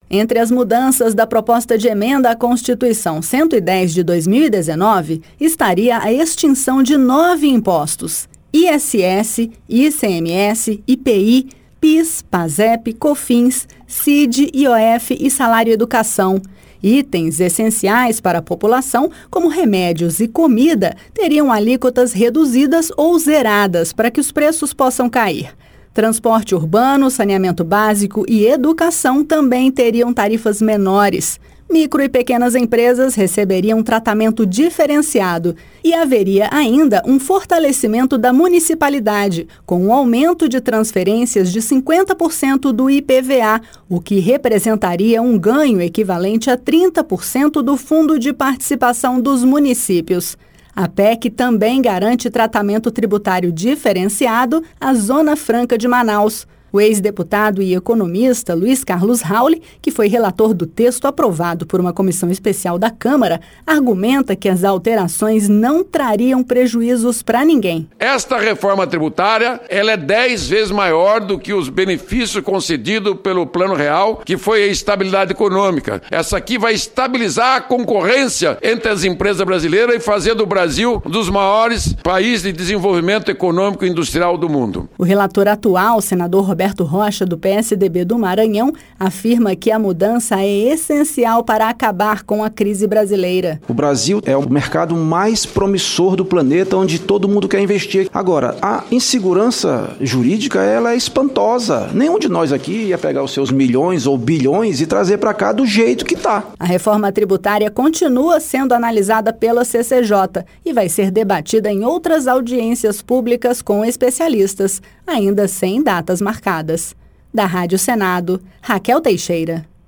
Entre as mudanças da proposta de emenda à Constituição 110 de 2019, estaria a extinção de 9 impostos: ISS, ICMS, IPI, PIS, PASEP, COFINS, CID, IOF e salário-educação. Itens essenciais para a população, como remédios e comida, teriam alíquotas reduzidas ou zeradas para que os preços possam cair. Transporte urbano, saneamento básico e educação também teriam tarifas menores. Micro e pequenas empresas receberiam tratamento diferenciado e haveria ainda um fortalecimento da municipalidade, com um aumento de transferências de 50% do IPVA, o que representaria um ganho equivalente a 30% do Fundo de Participação dos Municípios. A PEC também garante tratamento tributário diferenciado à Zona Franca de Manaus. O ex-deputado e economista Luiz Carlos Rauli, que foi relator do texto aprovado por uma comissão especial da Câmara, argumenta que as alterações não trariam prejuízos para ninguém. Esta reforma tributária, ela é 10 vezes maior do que os benefícios concedidos pelo Plano Real, que foi a estabilidade econômica. Essa aqui vai estabilizar a concorrência entre as empresas brasileiras e fazer do Brasil um dos maiores países de desenvolvimento econômico e industrial do mundo. O relator atual, senador Roberto Rocha, do PSDB do Maranhão, afirma que a mudança é essencial para acabar com a crise brasileira. O Brasil é o mercado mais promissor do planeta, onde todo mundo quer investir. Agora, a insegurança jurídica, ela é espantosa. Nenhum de nós aqui ia pegar os seus milhões ou bilhões e trazer para cá do jeito que está. A reforma tributária continua sendo analisada pela CCJ e vai ser debatida em outras audiências públicas com especialistas, ainda sem datas marcadas. Da Rádio Senado, Raquel Teixeira.